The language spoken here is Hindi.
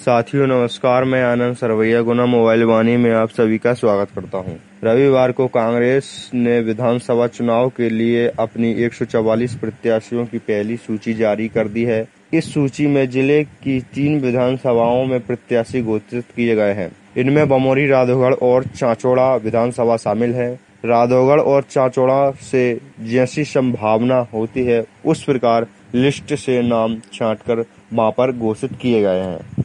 साथियों नमस्कार, मैं आनंद सरवैया गुना मोबाइल वाणी में आप सभी का स्वागत करता हूं। रविवार को कांग्रेस ने विधानसभा चुनाव के लिए अपनी 144 प्रत्याशियों की पहली सूची जारी कर दी है। इस सूची में जिले की 3 विधानसभाओं में प्रत्याशी घोषित किए गए हैं। इनमें बमोरी, राधौगढ़ और चांचौड़ा विधानसभा शामिल है। राधौगढ़ और चांचौड़ा से जैसी संभावना होती है उस प्रकार लिस्ट से नाम छांटकर वहां पर घोषित किए गए हैं।